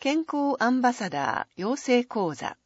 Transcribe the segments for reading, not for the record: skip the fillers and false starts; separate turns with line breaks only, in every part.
健康アンバサダー養成講座。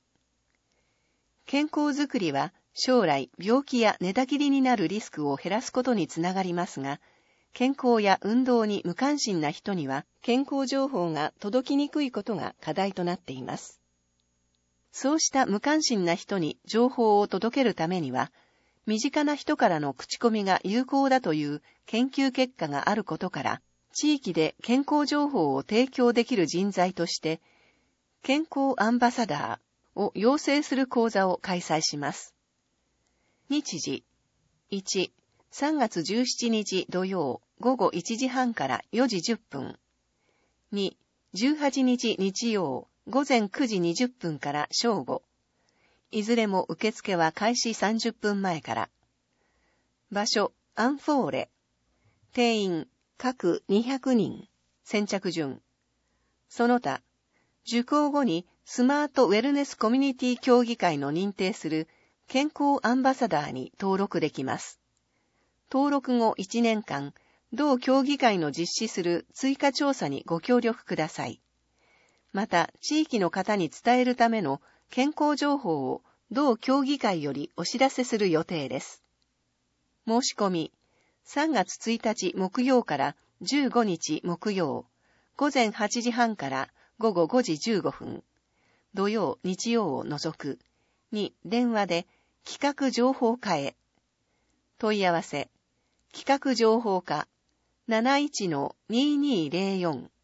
健康づくりは将来病気や寝たきりになるリスクを減らすことにつながりますが、健康や運動に無関心な人には健康情報が届きにくいことが課題となっています。そうした無関心な人に情報を届けるためには、身近な人からの口コミが有効だという研究結果があることから、地域で健康情報を提供できる人材として、健康アンバサダーを養成する講座を開催します。日時1、3月17日土曜午後1時半から4時10分。2、18日日曜午前9時20分から正午。いずれも受付は開始30分前から。場所、アンフォーレ。定員、各200人。先着順。その他、受講後にスマートウェルネスコミュニティ協議会の認定する健康アンバサダーに登録できます。登録後1年間、同協議会の実施する追加調査にご協力ください。また、地域の方に伝えるための健康情報を同協議会よりお知らせする予定です。申し込み、3月1日木曜から15日木曜、午前8時半から午後5時15分、土曜、日曜を除く、に電話で企画情報課へ。問い合わせ、企画情報課 71-2204